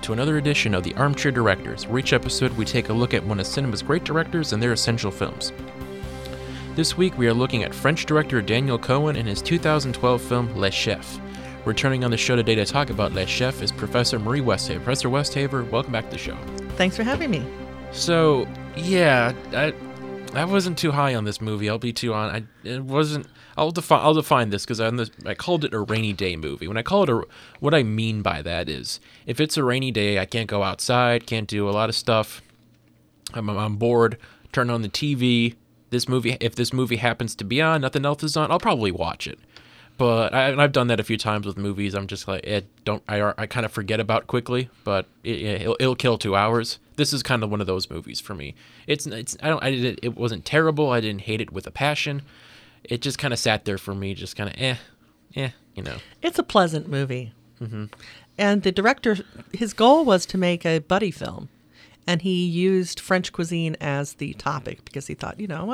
to another edition of the Armchair Directors, where each episode we take a look at one of cinema's great directors and their essential films. This week we are looking at French director Daniel Cohen and his 2012 film Les Chefs. Returning on the show today to talk about Les Chefs is Professor Marie Westhaver. Professor Westhaver, welcome back to the show. Thanks for having me. So, yeah, I wasn't too high on this movie. I'll be too on. I'll define this because I called it a rainy day movie. When I call it what I mean by that is, if it's a rainy day, I can't go outside, can't do a lot of stuff. I'm bored. Turn on the TV. If this movie happens to be on, nothing else is on, I'll probably watch it. But I've done that a few times with movies. I'm just like, I kind of forget about quickly, but it'll kill 2 hours. This is kind of one of those movies for me. It wasn't terrible. I didn't hate it with a passion. It just kind of sat there for me, just kind of you know. It's a pleasant movie. Mm-hmm. And the director, his goal was to make a buddy film. And he used French cuisine as the topic because he thought,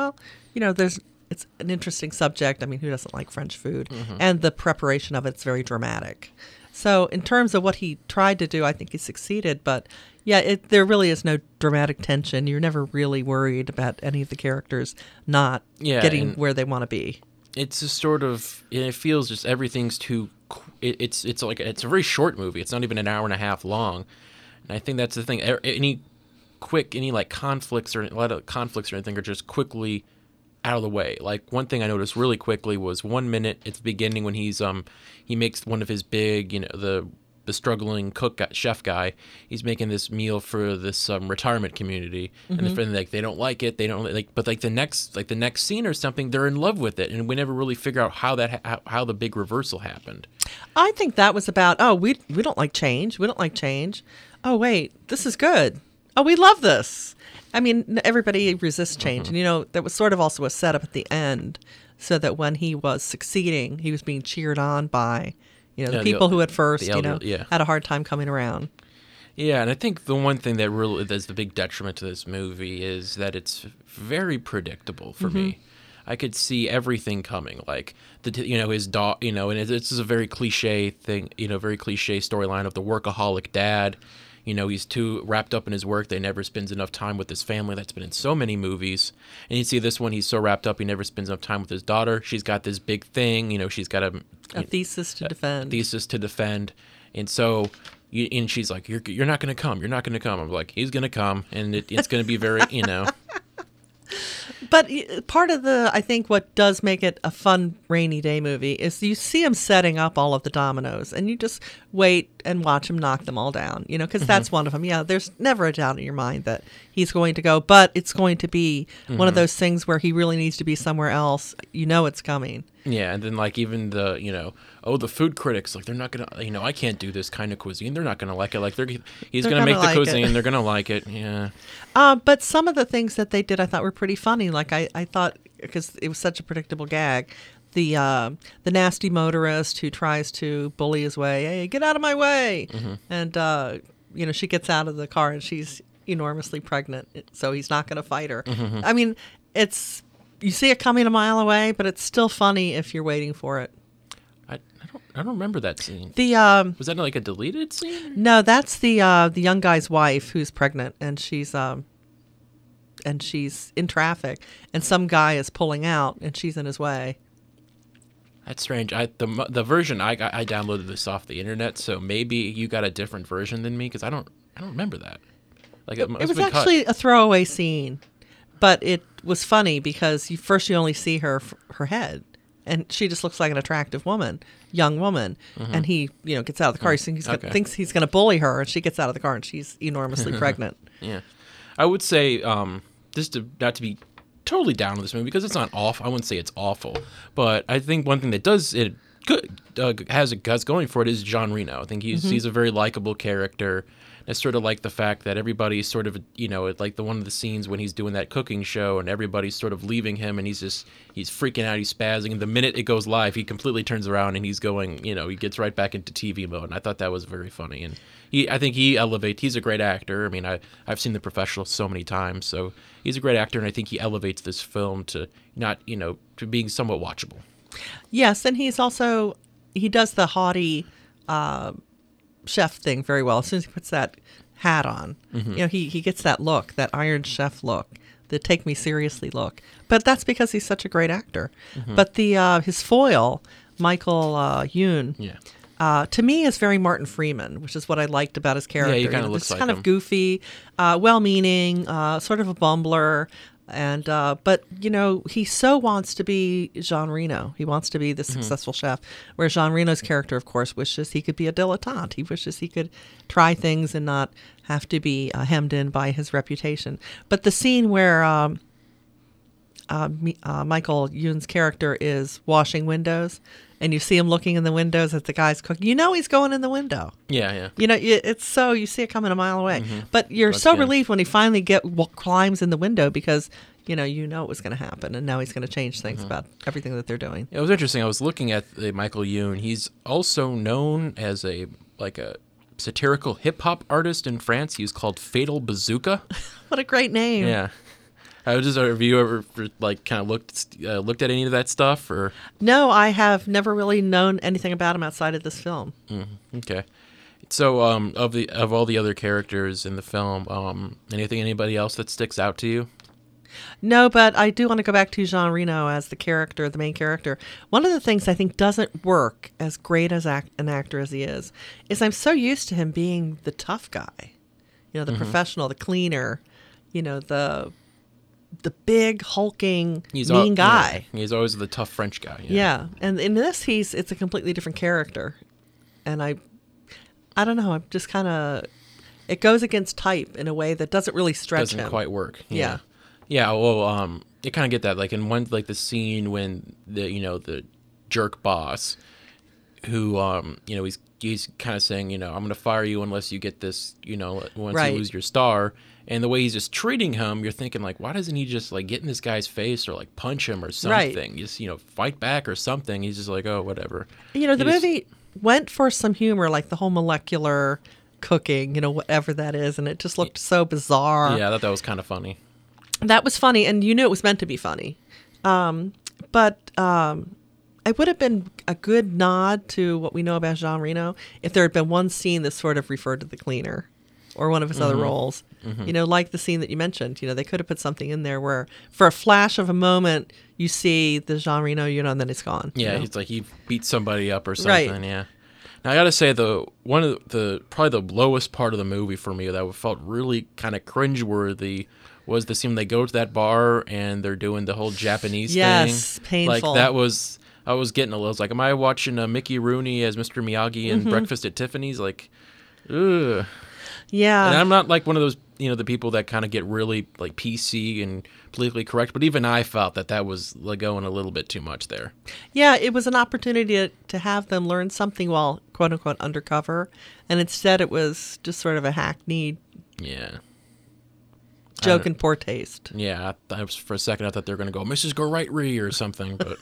it's an interesting subject. I mean, who doesn't like French food? Mm-hmm. And the preparation of it's very dramatic. So in terms of what he tried to do, I think he succeeded. But yeah, there really is no dramatic tension. You're never really worried about any of the characters not getting where they want to be. It's just sort of, it feels just everything's too, it's a very short movie. It's not even an hour and a half long. And I think that's the thing. Any conflicts or a lot of conflicts or anything are just quickly out of the way. Like, one thing I noticed really quickly was 1 minute at the beginning when he makes one of his big, the struggling chef guy, he's making this meal for this retirement community, mm-hmm. and they don't like it, but the next scene or something, they're in love with it, and we never really figure out how the big reversal happened. I think that was about, we don't like change. Oh wait, this is good. Oh, we love this. I mean, everybody resists change. Mm-hmm. And, that was sort of also a setup at the end so that when he was succeeding, he was being cheered on by, the people who at first, had a hard time coming around. Yeah, and I think the one thing that really is the big detriment to this movie is that it's very predictable for mm-hmm. me. I could see everything coming, like his dog, and it's a very cliche thing, very cliche storyline of the workaholic dad. He's too wrapped up in his work that he never spends enough time with his family. That's been in so many movies. And you see this one, he's so wrapped up, he never spends enough time with his daughter. She's got this big thing, she's got a thesis to defend. And so, and she's like, you're not going to come. You're not going to come. I'm like, he's going to come, and it's going to be very, But part of I think what does make it a fun rainy day movie is you see him setting up all of the dominoes and you just wait and watch him knock them all down, because mm-hmm. that's one of them. Yeah, there's never a doubt in your mind that he's going to go, but it's going to be mm-hmm. one of those things where he really needs to be somewhere else. It's coming. Yeah, and then even the, the food critics, they're not going to, I can't do this kind of cuisine. They're not going to like it. He's going to make the cuisine. They're going to like it. Yeah. But some of the things that they did I thought were pretty funny. I thought, because it was such a predictable gag, the nasty motorist who tries to bully his way, hey, get out of my way. Mm-hmm. And, she gets out of the car and she's enormously pregnant. So he's not going to fight her. Mm-hmm. I mean, you see it coming a mile away, but it's still funny if you're waiting for it. I don't remember that scene. Was that a deleted scene? No, that's the young guy's wife who's pregnant, and she's in traffic, and some guy is pulling out, and she's in his way. That's strange. The version I downloaded this off the internet, so maybe you got a different version than me because I don't remember that. It was actually a throwaway scene. But it was funny because you only see her head, and she just looks like an attractive young woman. Mm-hmm. And he, gets out of the car. He thinks he's going to bully her, and she gets out of the car, and she's enormously pregnant. Yeah, I would say not to be totally down with this movie because it's not awful. I wouldn't say it's awful, but I think one thing that has going for it is Jean Reno. I think he's a very likable character. It's sort of like the fact that everybody's sort of, like one of the scenes when he's doing that cooking show and everybody's sort of leaving him and he's freaking out, he's spazzing. And the minute it goes live, he completely turns around and he's going, he gets right back into TV mode. And I thought that was very funny. And I think he's a great actor. I mean, I've seen The Professional so many times, so he's a great actor. And I think he elevates this film to to being somewhat watchable. Yes. And he does the haughty, chef thing very well. As soon as he puts that hat on, he gets that look, that Iron Chef look, the take me seriously look. But that's because he's such a great actor. But the his foil, Michael Youn, to me is very Martin Freeman, which is what I liked about his character. Yeah, he kind of looks like kind him. of goofy, well-meaning, sort of a bumbler. And but he so wants to be Jean Reno. He wants to be the successful chef. Where Jean Reno's character, of course, wishes he could be a dilettante. He wishes he could try things and not have to be hemmed in by his reputation. But the scene where Michael Youn's character is washing windows, and you see him looking in the windows as the guy's cooking, he's going in the window. Yeah. It's so you see it coming a mile away, but you're so relieved when he finally climbs in the window because you know it was going to happen, and now he's going to change things about everything that they're doing. It was interesting. I was looking at Michael Youn. He's also known as a satirical hip hop artist in France. He's called Fatal Bazooka. What a great name! Yeah. Have you ever kind of looked at any of that stuff or? No, I have never really known anything about him outside of this film. Okay, so of all the other characters in the film, anybody else that sticks out to you? No, but I do want to go back to Jean Reno as the main character. One of the things I think doesn't work as great as an actor as he is I'm so used to him being the tough guy, the professional, the cleaner, the big hulking mean guy. Yeah, he's always the tough French guy. Yeah, and in this it's a completely different character, and I don't know. I'm just kind of it goes against type in a way that doesn't really stretch him. Doesn't quite work. Yeah. Yeah. Well, you kind of get that in one the scene when the jerk boss, who he's kind of saying I'm going to fire you unless you get this once you lose your star. And the way he's just treating him, you're thinking why doesn't he just get in this guy's face or punch him or something? Right. Just fight back or something. He's just oh, whatever. The movie went for some humor, the whole molecular cooking, whatever that is, and it just looked so bizarre. Yeah, I thought that was kind of funny. That was funny, and you knew it was meant to be funny. But it would have been a good nod to what we know about Jean Reno if there had been one scene that sort of referred to the cleaner or one of his other roles. Like the scene that you mentioned. They could have put something in there where for a flash of a moment you see the Jean Reno, and then it's gone. Yeah, he's he beats somebody up or something. Right. Yeah. Now I got to say probably the lowest part of the movie for me that felt really kind of cringeworthy was the scene when they go to that bar and they're doing the whole Japanese thing. Yes, painful. I was getting a little. Am I watching Mickey Rooney as Mr. Miyagi in Breakfast at Tiffany's? Ugh. Yeah. And I'm not one of those, the people that kind of get really PC and politically correct, but even I felt that was going a little bit too much there. Yeah, it was an opportunity to have them learn something while quote unquote undercover, and instead it was just sort of a hackneyed joke in poor taste. Yeah, for a second I thought they were going to go Mrs. Gorightry or something, but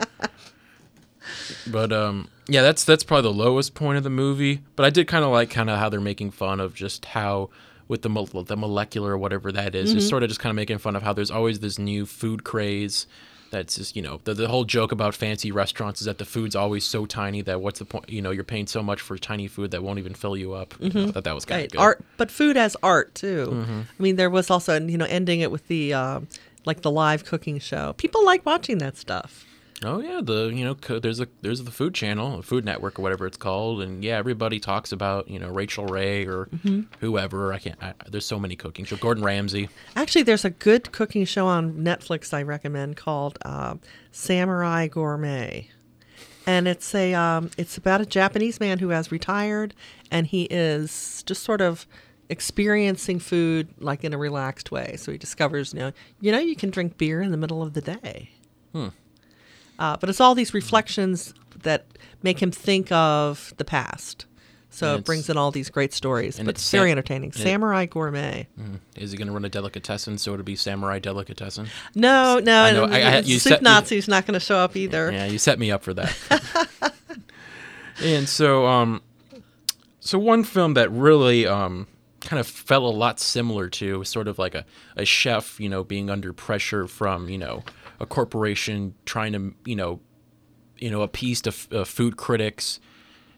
yeah, that's probably the lowest point of the movie. But I did kind of like how they're making fun of just how with the molecular or whatever that is, just sort of just kind of making fun of how there's always this new food craze. That's just the whole joke about fancy restaurants is that the food's always so tiny that what's the point? You're paying so much for tiny food that won't even fill you up. I thought that was kind of good. Art, but food as art too. I mean, there was also ending it with the the live cooking show. People like watching that stuff. Oh yeah, there's the Food Channel, Food Network or whatever it's called, and yeah, everybody talks about Rachel Ray or whoever. There's so many cooking shows. Gordon Ramsay. Actually, there's a good cooking show on Netflix I recommend called Samurai Gourmet, and it's about a Japanese man who has retired, and he is just sort of experiencing food in a relaxed way. So he discovers you can drink beer in the middle of the day. But it's all these reflections that make him think of the past. So it brings in all these great stories. But it's very entertaining. Samurai Gourmet. Is he going to run a delicatessen, so it'll be Samurai Delicatessen? No. Soup Nazi's not going to show up either. Yeah, you set me up for that. And so one film that really kind of felt a lot similar to sort of like a chef, being under pressure from, a corporation trying to, appease to food critics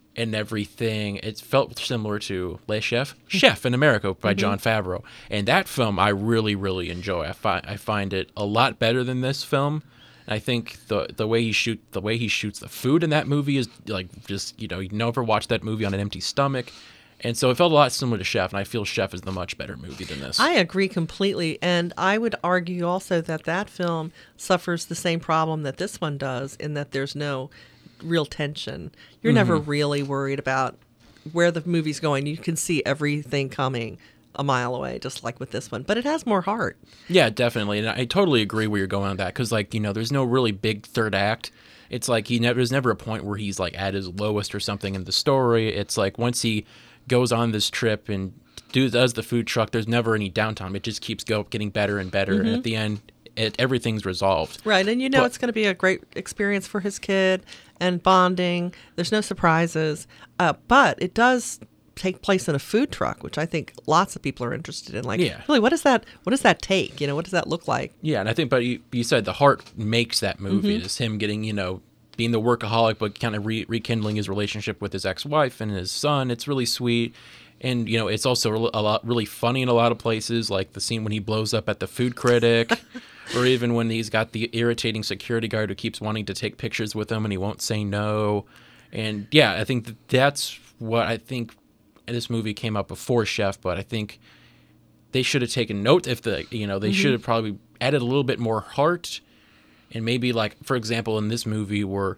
and everything. It felt similar to Les Chef, Chef in America by Jon Favreau. And that film I really, really enjoy. I find it a lot better than this film. And I think the way he shoots the food in that movie is like just, you never watch that movie on an empty stomach. And so it felt a lot similar to Chef, and I feel Chef is the much better movie than this. I agree completely, and I would argue also that film suffers the same problem that this one does, in that there's no real tension. You're never really worried about where the movie's going. You can see everything coming a mile away, just like with this one. But it has more heart. Yeah, definitely, and I totally agree where you're going on that, because there's no really big third act. It's like there's never a point where he's like at his lowest or something in the story. It's like once he goes on this trip and does the food truck, there's never any downtime. It just keeps getting better and better, and at the end, everything's resolved. Right, and it's going to be a great experience for his kid and bonding. There's no surprises, but it does take place in a food truck, which I think lots of people are interested in. Like, really, what does that take? What does that look like? Yeah, and I think, but you said the heart makes that movie. It's him getting, being the workaholic, but kind of rekindling his relationship with his ex-wife and his son. It's really sweet. And, it's also really funny in a lot of places, like the scene when he blows up at the food critic, or even when he's got the irritating security guard who keeps wanting to take pictures with him and he won't say no. And, yeah, I think that's what I think this movie came out before Chef, but I think they should have taken note if they should have probably added a little bit more heart. And maybe, like, for example, in this movie where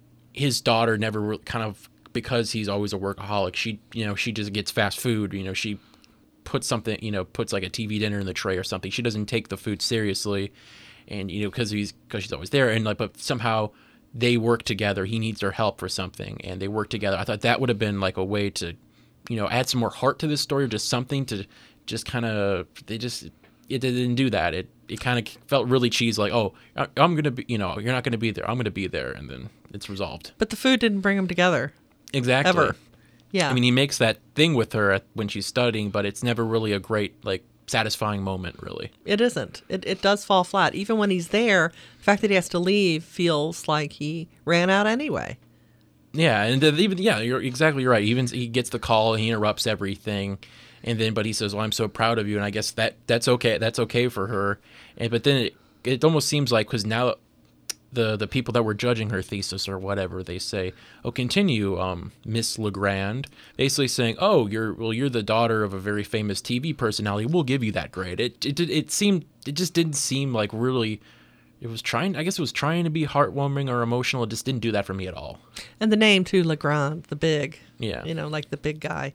his daughter never kind of, because he's always a workaholic, she just gets fast food. She puts something, puts like a TV dinner in the tray or something. She doesn't take the food seriously. And, because she's always there. And, like, but somehow they work together. He needs her help for something, and they work together. I thought that would have been, like, a way to, add some more heart to this story, or just something to just kind of, it didn't do that. It kind of felt really cheesy, like, oh, I'm going to be, you're not going to be there. I'm going to be there. And then it's resolved. But the food didn't bring them together. Exactly. Ever. Yeah. I mean, he makes that thing with her when she's studying, but it's never really a great, like, satisfying moment, really. It isn't. It does fall flat. Even when he's there, the fact that he has to leave feels like he ran out anyway. Yeah, and you're exactly right. Even he gets the call, and he interrupts everything. But he says, well, I'm so proud of you. And I guess that's okay. That's okay for her. But then it almost seems like, because now the people that were judging her thesis or whatever, they say, oh, continue, Miss Legrand, basically saying, oh, you're the daughter of a very famous TV personality. We'll give you that grade. It just didn't seem like really, it was trying to be heartwarming or emotional. It just didn't do that for me at all. And the name too, Legrand, the big, yeah, like the big guy.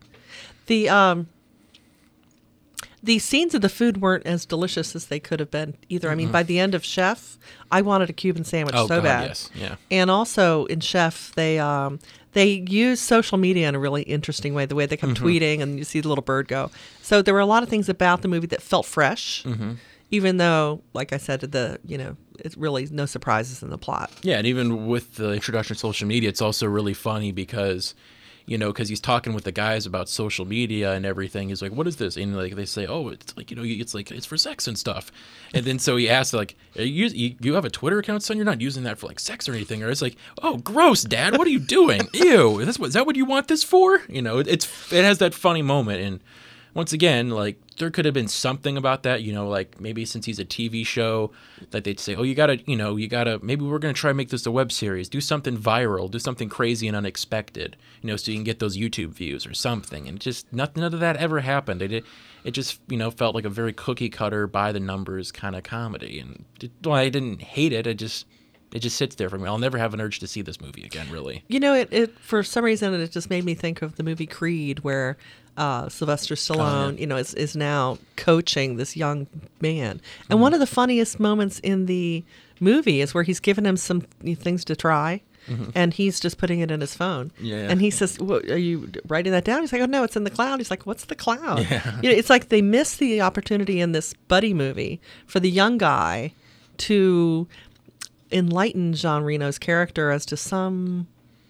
The scenes of the food weren't as delicious as they could have been either. I mean, by the end of Chef, I wanted a Cuban sandwich bad. Yes, yeah. And also in Chef, they use social media in a really interesting way. The way they kept tweeting, and you see the little bird go. So there were a lot of things about the movie that felt fresh, even though, like I said, it's really no surprises in the plot. Yeah, and even with the introduction of social media, it's also really funny because he's talking with the guys about social media and everything. He's like, what is this? And like they say, oh, it's like, it's for sex and stuff. And then so he asks, like, you have a Twitter account, son? You're not using that for like sex or anything. Or it's like, oh, gross, Dad. What are you doing? Ew. Is that what you want this for? It has that funny moment. And once again, like, there could have been something about that, like maybe since he's a TV show, that they'd say, oh, you gotta, maybe we're going to try and make this a web series, do something viral, do something crazy and unexpected, so you can get those YouTube views or something. And just none of that ever happened. It just, felt like a very cookie cutter, by the numbers kind of comedy. And I didn't hate it. It just sits there for me. I'll never have an urge to see this movie again, really. It for some reason, it just made me think of the movie Creed, where Sylvester Stallone, is now coaching this young man. And one of the funniest moments in the movie is where he's given him some things to try, and he's just putting it in his phone. Yeah. And he says, well, are you writing that down? He's like, oh, no, it's in the cloud. He's like, what's the cloud? Yeah. It's like they missed the opportunity in this buddy movie for the young guy to enlighten Jean Reno's character as to some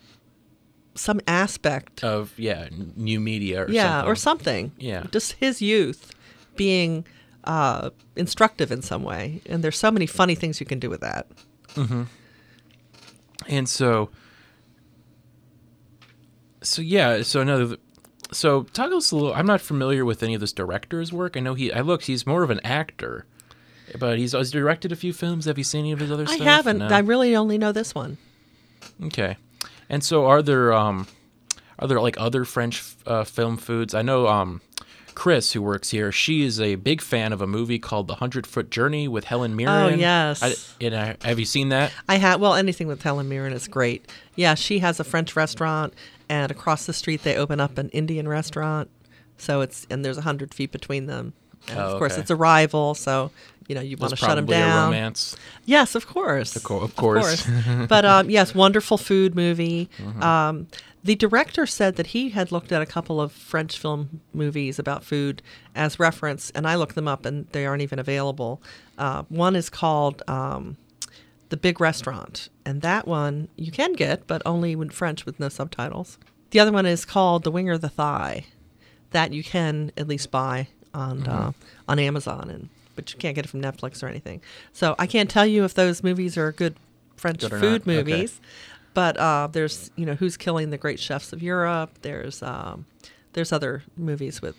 aspect of new media or something. Yeah, just his youth being instructive in some way. And there's so many funny things you can do with that. And so So yeah, so another. So talk to us a little. I'm not familiar with any of this director's work. I know he's more of an actor, but he's directed a few films. Have you seen any of his other I stuff? haven't. No? I really only know this one. Okay. And so are there like other French film foods? I know Chris, who works here, she is a big fan of a movie called The 100-Foot Journey with Helen Mirren. Oh, yes. Have you seen that? I have. Well, anything with Helen Mirren is great. Yeah, she has a French restaurant, and across the street they open up an Indian restaurant. So there's 100 feet between them. And of course, okay. it's a rival, so you want to shut them Probably a down. romance. Yes, of course. Of course. But yes, wonderful food movie. Mm-hmm. The director said that he had looked at a couple of French film movies about food as reference, and I looked them up, and they aren't even available. One is called The Big Restaurant, and that one you can get, but only in French with no subtitles. The other one is called The Wing or the Thigh. That you can at least buy on Amazon, but you can't get it from Netflix or anything. So I can't tell you if those movies are good French Good or food not. Okay. movies. But there's, Who's Killing the Great Chefs of Europe. There's other movies with.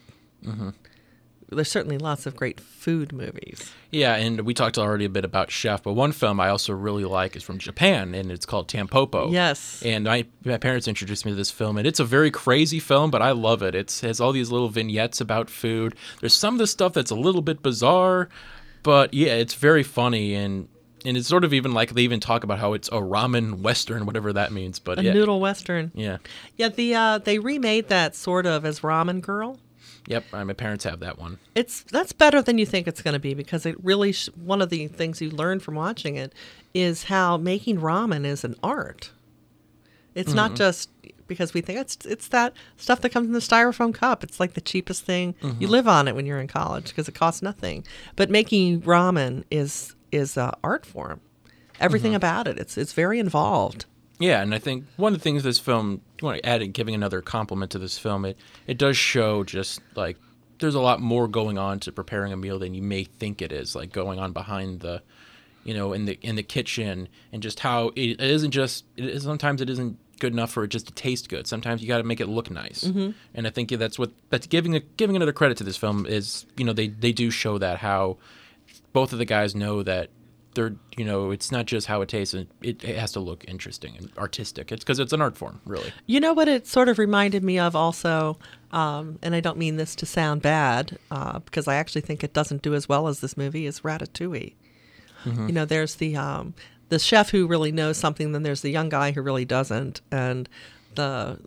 There's certainly lots of great food movies. Yeah, and we talked already a bit about Chef, but one film I also really like is from Japan, and it's called Tampopo. Yes. And my parents introduced me to this film, and it's a very crazy film, but I love it. It has all these little vignettes about food. There's some of the stuff that's a little bit bizarre, but yeah, it's very funny, and it's sort of even like they even talk about how it's a ramen western, whatever that means. But A yeah, noodle western. yeah, Yeah, they remade that sort of as Ramen Girl. yep. My parents have that one. That's better than you think it's going to be, because it really one of the things you learn from watching it is how making ramen is an art. It's not just because we think it's that stuff that comes in the styrofoam cup. It's like the cheapest thing. You live on it when you're in college because it costs nothing. But making ramen is an art form. Everything about it. It's very involved. Yeah, and I think one of the things this film, you want to add, giving another compliment to this film, it does show just like there's a lot more going on to preparing a meal than you may think it is, like going on behind the, in the kitchen, and just how it isn't just, sometimes it isn't good enough for it just to taste good. Sometimes you got to make it look nice. And I think that's giving another credit to this film is, they do show that, how both of the guys know that they're, it's not just how it tastes, and it has to look interesting and artistic. It's because it's an art form, really. You know what it sort of reminded me of also, and I don't mean this to sound bad, because I actually think it doesn't do as well as this movie, is Ratatouille. There's the chef who really knows something, then there's the young guy who really doesn't, and the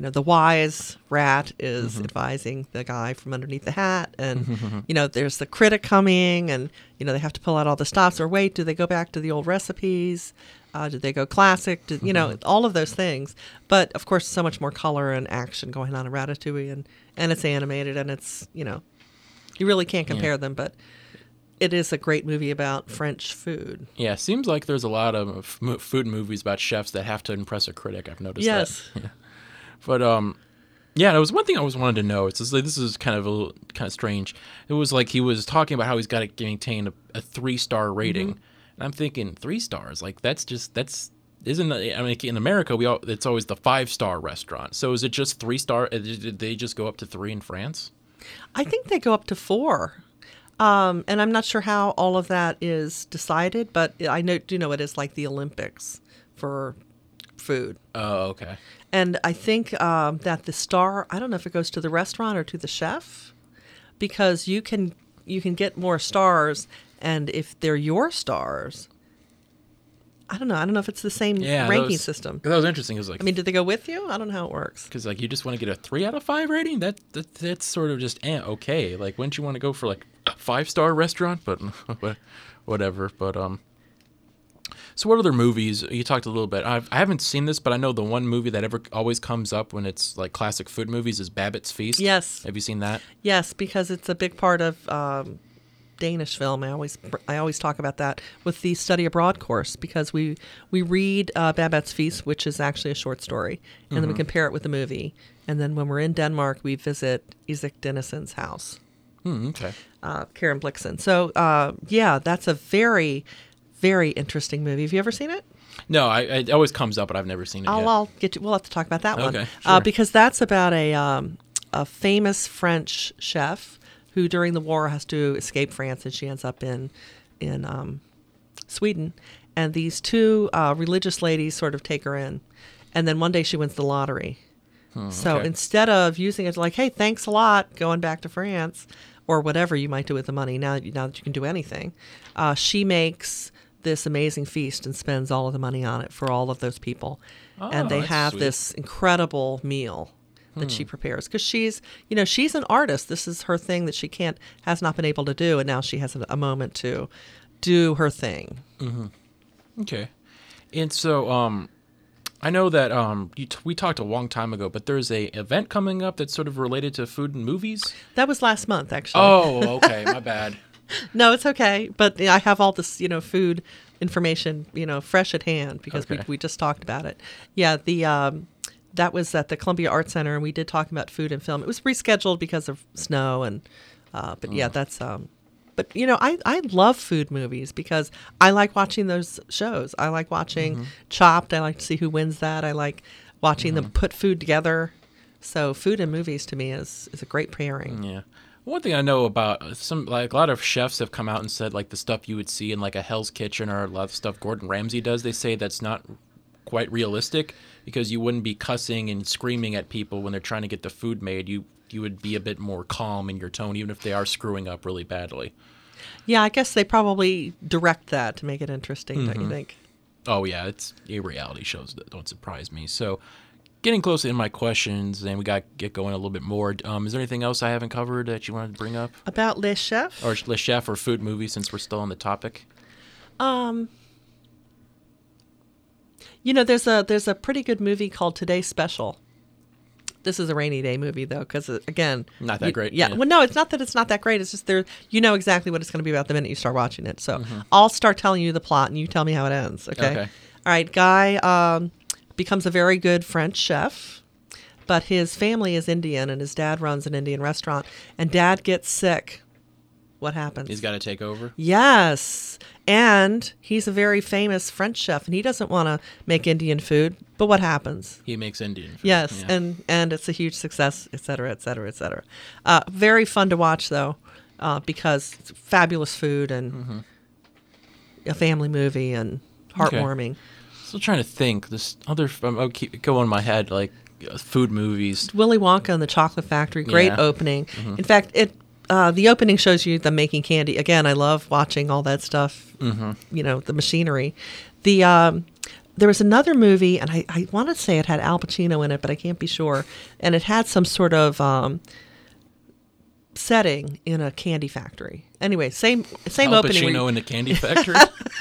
wise rat is advising the guy from underneath the hat, and there's the critic coming, and they have to pull out all the stops, or wait, do they go back to the old recipes? Do they go classic? All of those things. But of course, so much more color and action going on in Ratatouille, and it's animated, and it's you really can't compare them, but it is a great movie about French food. Yeah, it seems like there's a lot of food movies about chefs that have to impress a critic. I've noticed yes. that. Yeah. But yeah, there was one thing I always wanted to know. It's just like, this is kind of strange. It was like he was talking about how he's got to maintain a 3-star rating, and I'm thinking 3 stars, like isn't in America it's always the 5-star restaurant. So is it just 3-star? Did they just go up to 3 in France? I think they go up to 4. And I'm not sure how all of that is decided, but I do know it is like the Olympics for food. Oh, okay. And I think that the star, I don't know if it goes to the restaurant or to the chef, because you can get more stars, and if they're your stars, I don't know if it's the same ranking system. That was interesting. It was like, did they go with you? I don't know how it works. Because you just want to get a 3 out of 5 rating? That's sort of just okay. Like, wouldn't you want to go for like a 5-star restaurant? But whatever. But so what other movies? You talked a little bit. I haven't seen this, but I know the one movie that always comes up when it's like classic food movies is Babbitt's Feast. Yes. Have you seen that? Yes, because it's a big part of Danish film. I always talk about that with the study abroad course, because we read Babette's Feast, which is actually a short story, and then we compare it with the movie. And then when we're in Denmark, we visit Isak Dinneson's house. Okay. Karen Blixen. So that's a very, very interesting movie. Have you ever seen it? No, it always comes up, but I've never seen it yet. I'll get you. We'll have to talk about that one. Okay, sure. Because that's about a famous French chef who, during the war, has to escape France, and she ends up in Sweden. And these two religious ladies sort of take her in, and then one day she wins the lottery. So okay. instead of using it like, "Hey, thanks a lot, going back to France," or whatever you might do with the money, now that you can do anything, she makes this amazing feast and spends all of the money on it for all of those people. And they that's have sweet. this incredible meal that she prepares because she's an artist. This is her thing that she has not been able to do, and now she has a moment to do her thing. Okay. And so I know that we talked a long time ago, but there's a event coming up that's sort of related to food and movies. That was last month, actually. Oh, okay. My bad. No, it's okay. But I have all this, food information, fresh at hand because Okay. we just talked about it. Yeah, that was at the Columbia Art Center, and we did talk about food and film. It was rescheduled because of snow, and but yeah, that's. But I love food movies because I like watching those shows. I like watching Chopped. I like to see who wins that. I like watching them put food together. So food and movies to me is a great pairing. Yeah. One thing I know about a lot of chefs have come out and said like the stuff you would see in like a Hell's Kitchen or a lot of stuff Gordon Ramsay does, they say that's not quite realistic because you wouldn't be cussing and screaming at people when they're trying to get the food made. You would be a bit more calm in your tone even if they are screwing up really badly. Yeah, I guess they probably direct that to make it interesting, don't you think? Oh yeah, it's a reality shows that don't surprise me. So getting close to my questions, and we got to get going a little bit more. Is there anything else I haven't covered that you wanted to bring up? About Les Chefs? Or Le Chef or food movie, since we're still on the topic? There's a pretty good movie called Today's Special. This is a rainy day movie, though, because, again... Not that great. Yeah. Well, no, it's not that it's not that great. It's just you know exactly what it's going to be about the minute you start watching it. So I'll start telling you the plot, and you tell me how it ends, okay? All right, guy becomes a very good French chef, but his family is Indian, and his dad runs an Indian restaurant, and dad gets sick. What happens? He's got to take over? Yes. And he's a very famous French chef, and he doesn't want to make Indian food. But what happens? He makes Indian food. Yes, Yeah. and it's a huge success, et cetera, et cetera, et cetera. Very fun to watch, though, because it's fabulous food and a family movie and heartwarming. Still trying to think. This other... I'll keep going in my head, like food movies. Willy Wonka and the Chocolate Factory, great Yeah. opening. In fact, the opening shows you them making candy. Again, I love watching all that stuff, the machinery. There was another movie, and I want to say it had Al Pacino in it, but I can't be sure. And it had some sort of setting in a candy factory. Anyway, same Al opening. Pacino in the candy factory?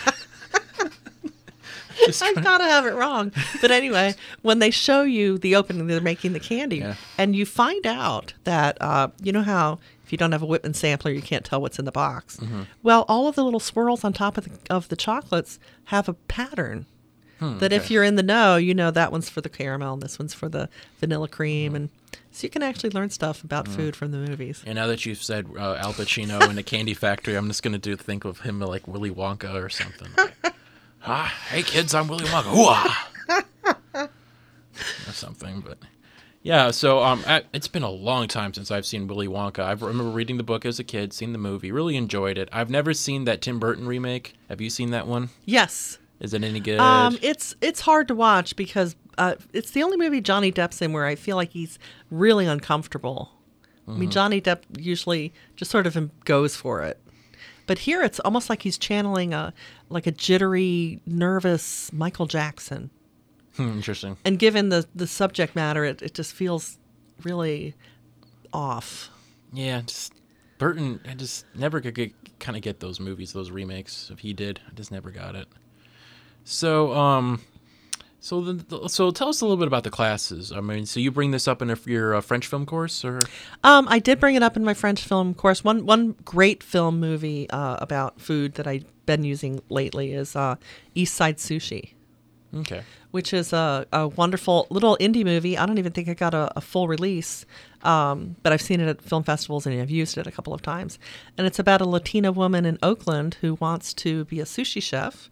I've got to have it wrong. But anyway, when they show you the opening, they're making the candy. Yeah. And you find out that, you know how if you don't have a Whitman sampler, you can't tell what's in the box. Well, all of the little swirls on top of the chocolates have a pattern. That if you're in the know, you know that one's for the caramel and this one's for the vanilla cream. And so you can actually learn stuff about food from the movies. And now that you've said Al Pacino in the candy factory, I'm just going to think of him like Willy Wonka or something. Hey kids, I'm Willy Wonka. Hoo-ah! Or something, but yeah. So it's been a long time since I've seen Willy Wonka. I remember reading the book as a kid, seen the movie, really enjoyed it. I've never seen that Tim Burton remake. Have you seen that one? Yes. Is it any good? It's hard to watch because it's the only movie Johnny Depp's in where I feel like he's really uncomfortable. I mean, Johnny Depp usually just sort of goes for it. But here it's almost like he's channeling a jittery, nervous Michael Jackson. Interesting. And given the subject matter, it just feels really off. Yeah, just Burton, I just never could get those movies, those remakes. If he did, I just never got it. So, so tell us a little bit about the classes. I mean, so you bring this up in your French film course, or? I did bring it up in my French film course. One great film movie about food that I've been using lately is East Side Sushi. Okay. Which is a wonderful little indie movie. I don't even think it got a full release, but I've seen it at film festivals and I've used it a couple of times. And it's about a Latina woman in Oakland who wants to be a sushi chef,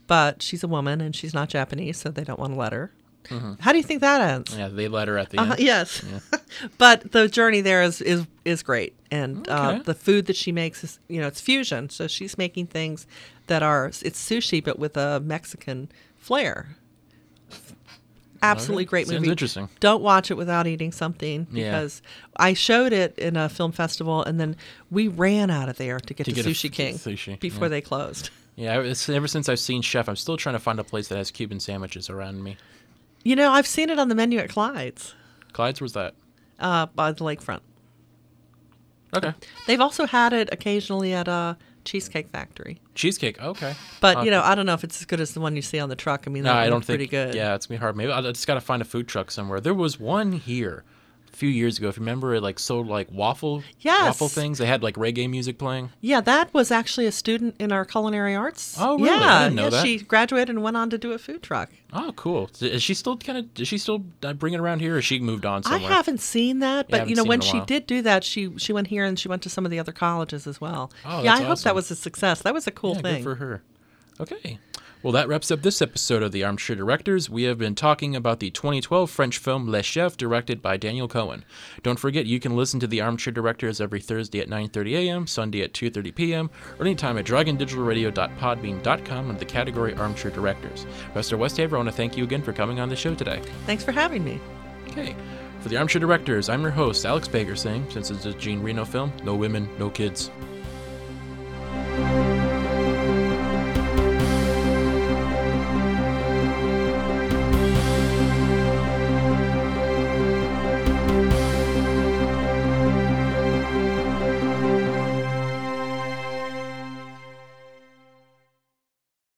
but she's a woman and she's not Japanese, so they don't want to let her. How do you think that ends? Yeah, they let her at the end. Yes. Yeah. But the journey there is great. And Okay. the food that she makes is, it's fusion. So she's making things that it's sushi, but with a Mexican flair. Absolutely Okay. great Sounds movie. interesting. Don't watch it without eating something, Yeah. because I showed it in a film festival and then we ran out of there to get to get Sushi King sushi, before yeah. they closed. Yeah, ever since I've seen Chef, I'm still trying to find a place that has Cuban sandwiches around me. I've seen it on the menu at Clyde's Clyde's, where's that? by the lakefront. Okay. They've also had it occasionally at a Cheesecake Factory. Cheesecake, okay. But, I don't know if it's as good as the one you see on the truck. I mean, No, that I don't one's pretty think. good. Yeah, it's gonna be hard. Maybe I just gotta find a food truck somewhere. There was one here a few years ago. If you remember, it sold waffle things. They had reggae music playing. Yeah, that was actually a student in our culinary arts. Oh, really? Yeah, I didn't know that. She graduated and went on to do a food truck. Oh, cool. Is she still bring it around here, or she moved on somewhere? I haven't seen that, Yeah, I but haven't seen when it in a she while. did do that, she went here and she went to some of the other colleges as well. Oh, yeah, that's I hope that awesome. was a success. That was a cool Yeah, thing. good for her. Okay. Well, that wraps up this episode of The Armchair Directors. We have been talking about the 2012 French film Les Chefs, directed by Daniel Cohen. Don't forget, you can listen to The Armchair Directors every Thursday at 9:30 a.m., Sunday at 2:30 p.m., or anytime at dragondigitalradio.podbean.com under the category Armchair Directors. Mr. Westhaver, I want to thank you again for coming on the show today. Thanks for having me. Okay. For The Armchair Directors, I'm your host, Alex Baker, saying, since it's a Jean Reno film, no women, no kids.